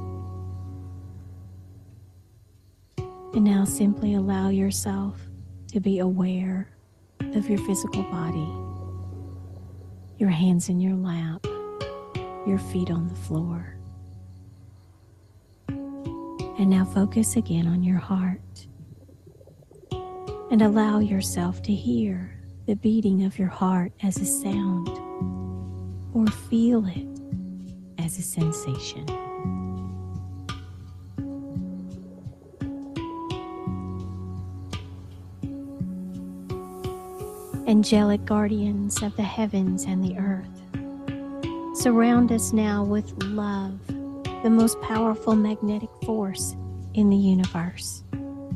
And now simply allow yourself to be aware of your physical body, your hands in your lap, your feet on the floor. And now focus again on your heart and allow yourself to hear the beating of your heart as a sound or feel it as a sensation. Angelic guardians of the heavens and the earth, surround us now with love, the most powerful magnetic force in the universe.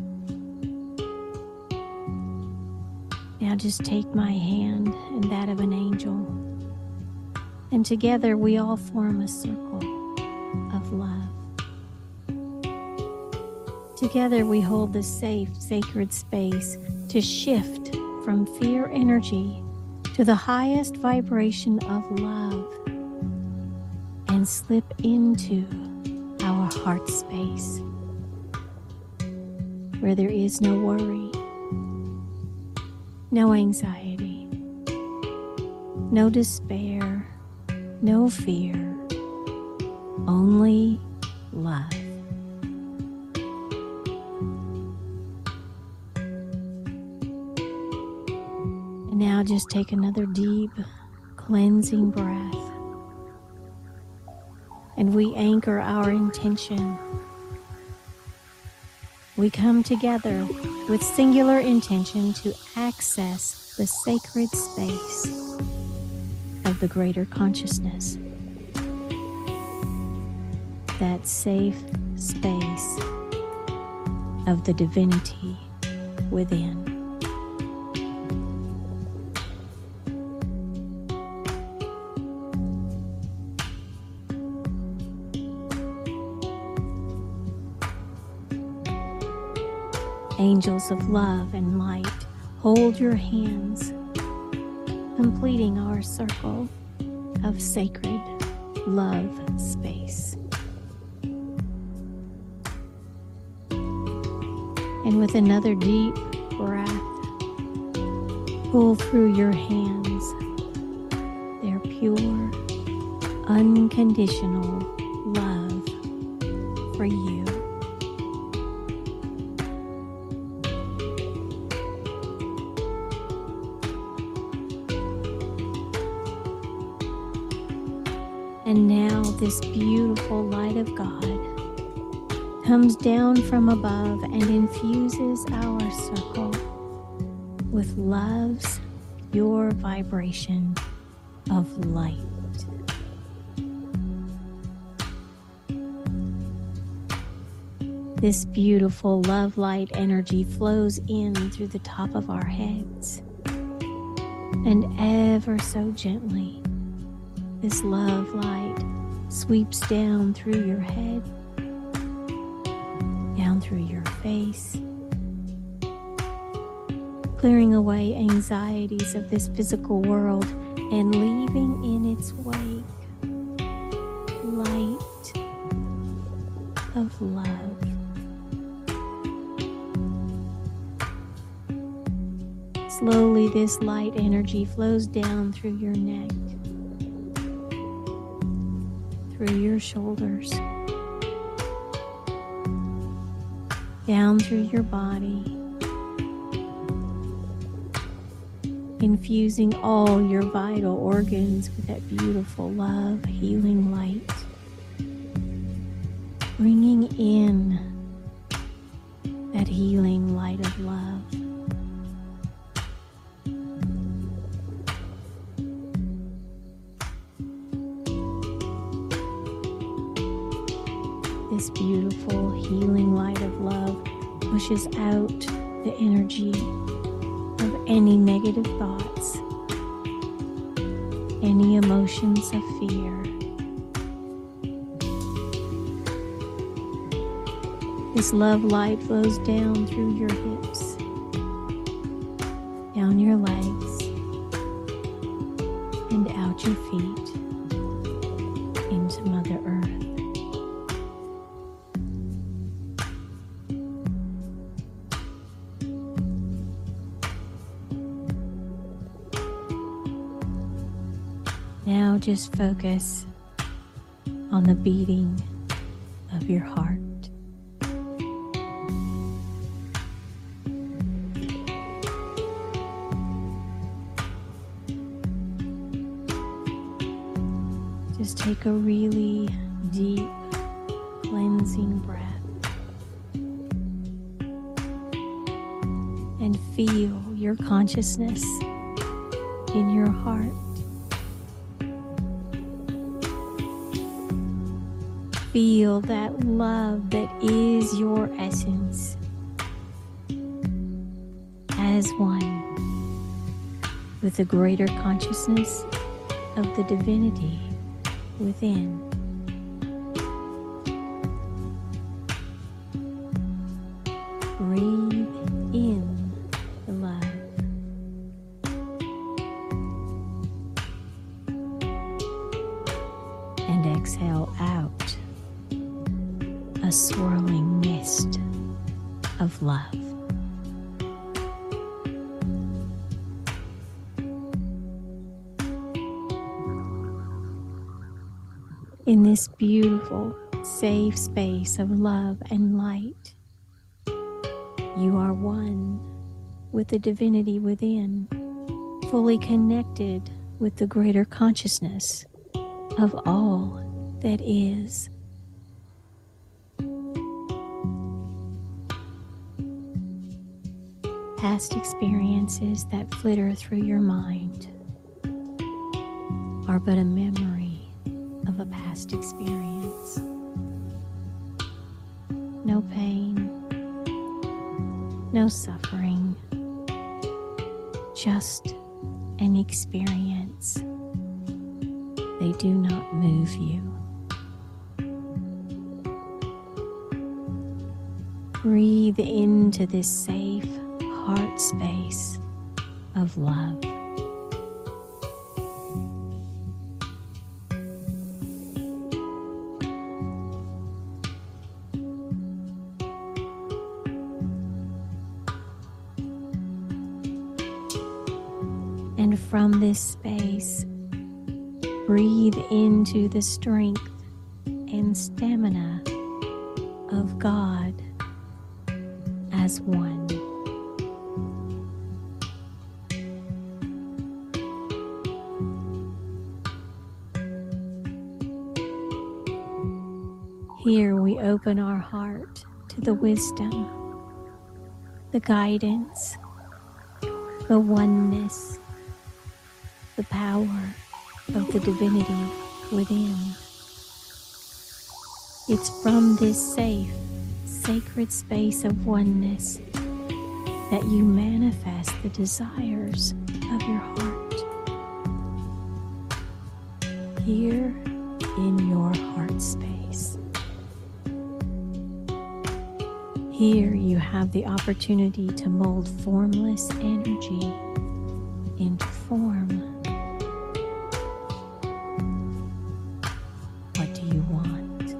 Now just take my hand and that of an angel, and together we all form a circle of love. Together we hold the safe, sacred space to shift from fear energy to the highest vibration of love and slip into our heart space where there is no worry, no anxiety, no despair, no fear, only love. And now just take another deep, cleansing breath. And we anchor our intention. We come together with singular intention to access the sacred space of the greater consciousness, that safe space of the divinity within. Angels of love and light, hold your hands, completing our circle of sacred love space. And with another deep breath, pull through your hands their pure, unconditional love for you. And now this beautiful light of God comes down from above and infuses our circle with love's pure vibration of light. This beautiful love light energy flows in through the top of our heads, and ever so gently, this love light sweeps down through your head, down through your face, clearing away anxieties of this physical world and leaving in its wake light of love. Slowly, this light energy flows down through your neck, through your shoulders, down through your body, infusing all your vital organs with that beautiful love, healing light, bringing in that healing light of love. This beautiful healing light of love pushes out the energy of any negative thoughts, any emotions of fear. This love light flows down through your hips, down your legs, and out your feet into Mother Earth. Now just focus on the beating of your heart. Just take a really deep, cleansing breath and feel your consciousness in your heart. Feel that love that is your essence as one with the greater consciousness of the divinity within. Breathe in the love. And exhale out a swirling mist of love. In this beautiful, safe space of love and light, you are one with the divinity within, fully connected with the greater consciousness of all that is. Past experiences that flitter through your mind are but a memory of a past experience. No pain, no suffering, just an experience. They do not move you. breathe into this safe heart space of love. And from this space, breathe into the strength and stamina of God as one. Here we open our heart to the wisdom, the guidance, the oneness, the power of the divinity within. It's from this safe, sacred space of oneness that you manifest the desires of your heart. Here in your heart space. Here you have the opportunity to mold formless energy into form. What do you want?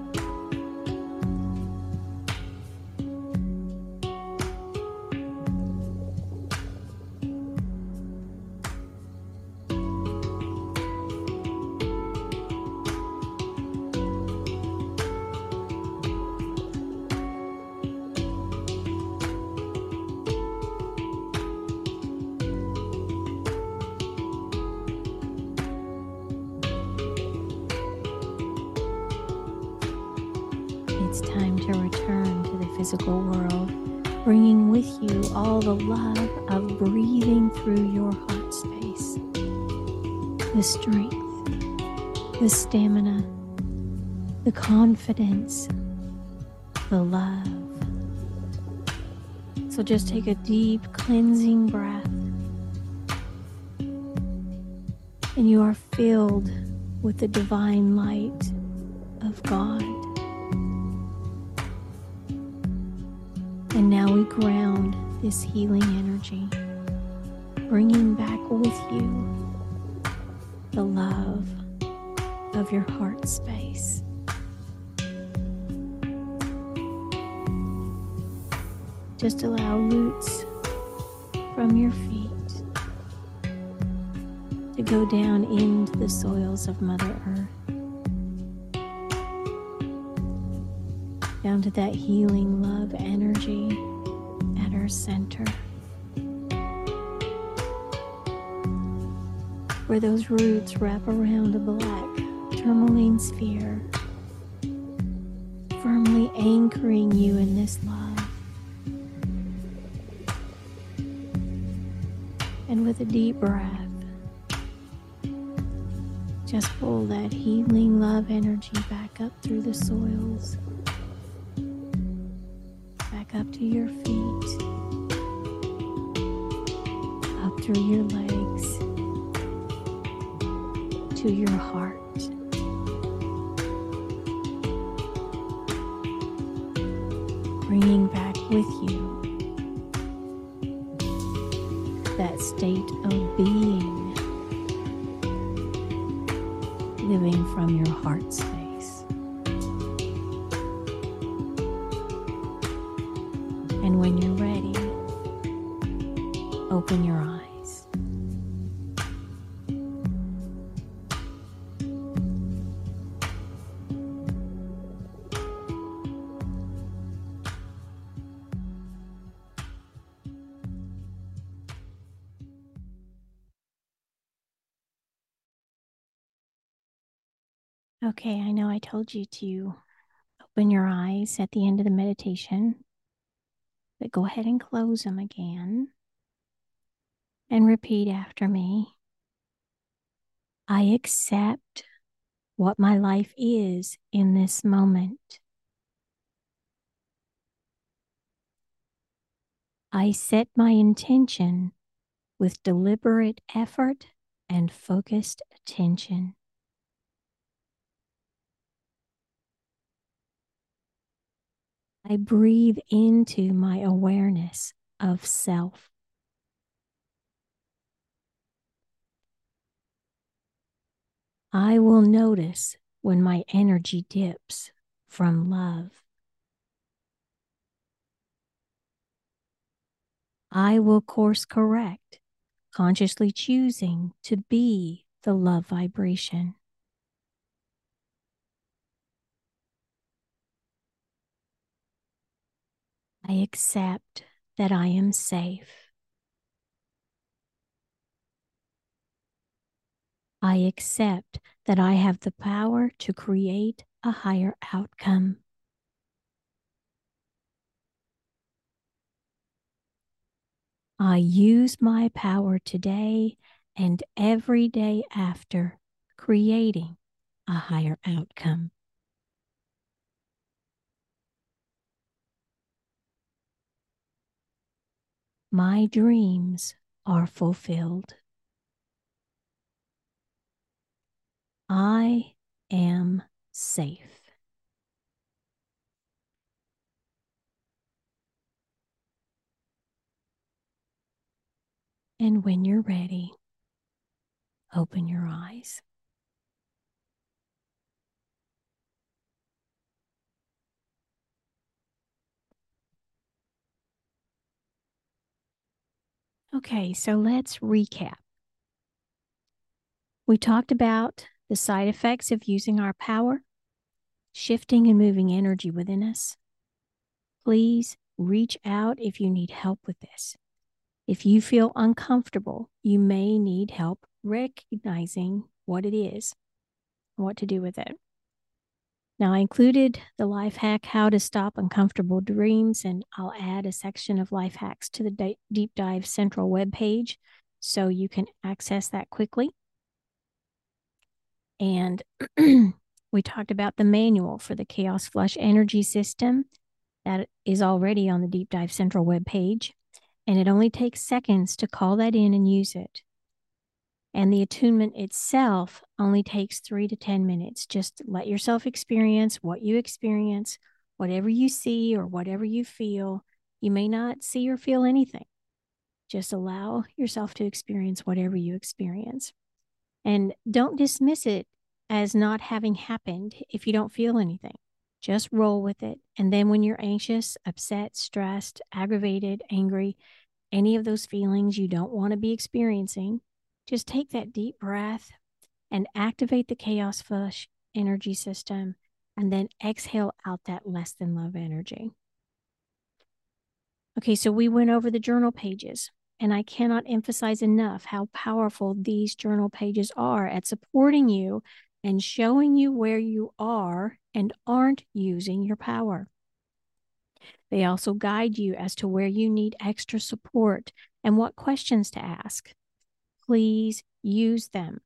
It's time to return to the physical world, bringing with you all the love of breathing through your heart space, the strength, the stamina, the confidence, the love. So just take a deep cleansing breath, and you are filled with the divine light of God. And now we ground this healing energy, bringing back with you the love of your heart space. Just allow roots from your feet to go down into the soils of Mother Earth, down to that healing love energy at our center, where those roots wrap around a black tourmaline sphere, firmly anchoring you in this love. And with a deep breath, just pull that healing love energy back up through the soils, back up to your feet, up through your legs, to your heart. Bringing back with you that state of being, living from your heart space. And when you're ready, open your eyes. Okay, I know I told you to open your eyes at the end of the meditation, but go ahead and close them again and repeat after me. I accept what my life is in this moment. I set my intention with deliberate effort and focused attention. I breathe into my awareness of self. I will notice when my energy dips from love. I will course correct, consciously choosing to be the love vibration. I accept that I am safe. I accept that I have the power to create a higher outcome. I use my power today and every day after, creating a higher outcome. My dreams are fulfilled. I am safe. And when you're ready, open your eyes. Okay, so let's recap. We talked about the side effects of using our power, shifting and moving energy within us. Please reach out if you need help with this. If you feel uncomfortable, you may need help recognizing what it is and what to do with it. Now, I included the life hack, how to stop uncomfortable dreams, and I'll add a section of life hacks to the Deep Dive Central webpage so you can access that quickly. And we talked about the manual for the Chaos Flush Energy System that is already on the Deep Dive Central webpage. And it only takes seconds to call that in and use it. And the attunement itself only takes 3 to 10 minutes. Just let yourself experience what you experience, whatever you see or whatever you feel. You may not see or feel anything. Just allow yourself to experience whatever you experience. And don't dismiss it as not having happened if you don't feel anything. Just roll with it. And then when you're anxious, upset, stressed, aggravated, angry, any of those feelings you don't want to be experiencing, just take that deep breath and activate the Chaos Flush energy system, and then exhale out that less than love energy. Okay, so we went over the journal pages, and I cannot emphasize enough how powerful these journal pages are at supporting you and showing you where you are and aren't using your power. They also guide you as to where you need extra support and what questions to ask. Please use them.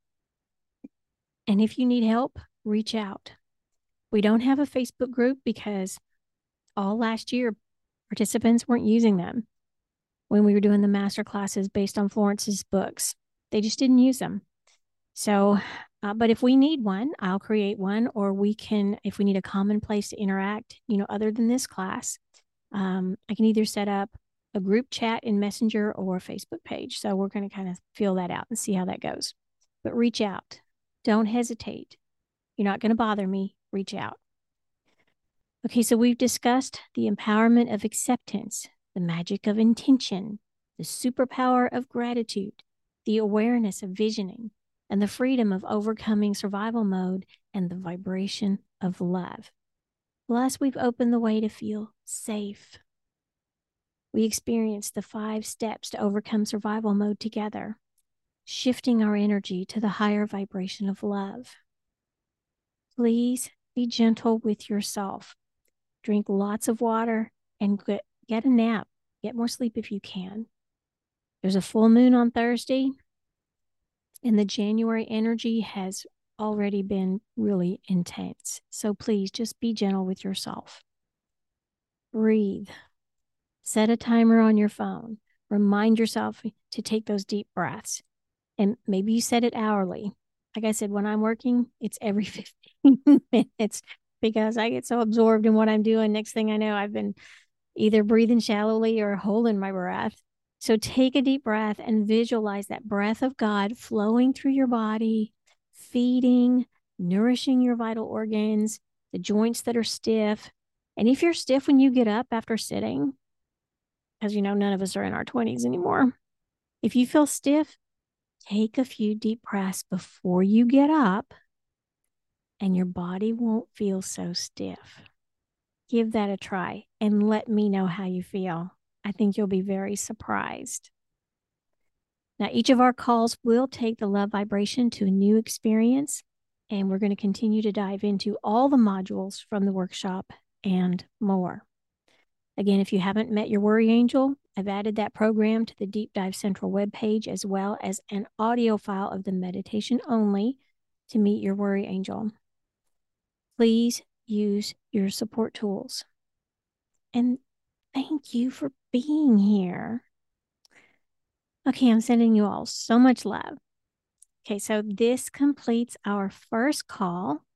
And if you need help, reach out. We don't have a Facebook group because all last year, participants weren't using them when we were doing the master classes based on Florence's books. They just didn't use them. So, but if we need one, I'll create one, or we can, if we need a common place to interact, other than this class, I can either set up a group chat in Messenger or a Facebook page. So we're going to kind of feel that out and see how that goes. But reach out. Don't hesitate. You're not going to bother me. Reach out. Okay, so we've discussed the empowerment of acceptance, the magic of intention, the superpower of gratitude, the awareness of visioning, and the freedom of overcoming survival mode and the vibration of love. Plus, we've opened the way to feel safe. We experienced the 5 steps to overcome survival mode together, shifting our energy to the higher vibration of love. Please be gentle with yourself. Drink lots of water and get a nap. Get more sleep if you can. There's a full moon on Thursday, and the January energy has already been really intense. So please just be gentle with yourself. Breathe. Set a timer on your phone. Remind yourself to take those deep breaths. And maybe you set it hourly. Like I said, when I'm working, it's every 15 minutes because I get so absorbed in what I'm doing. Next thing I know, I've been either breathing shallowly or holding my breath. So take a deep breath and visualize that breath of God flowing through your body, feeding, nourishing your vital organs, the joints that are stiff. And if you're stiff when you get up after sitting, because none of us are in our 20s anymore, if you feel stiff, take a few deep breaths before you get up, and your body won't feel so stiff. Give that a try and let me know how you feel. I think you'll be very surprised. Now, each of our calls will take the love vibration to a new experience, and we're going to continue to dive into all the modules from the workshop and more. Again, if you haven't met your Worry Angel, I've added that program to the Deep Dive Central webpage, as well as an audio file of the meditation only to meet your Worry Angel. Please use your support tools. And thank you for being here. Okay, I'm sending you all so much love. Okay, so this completes our first call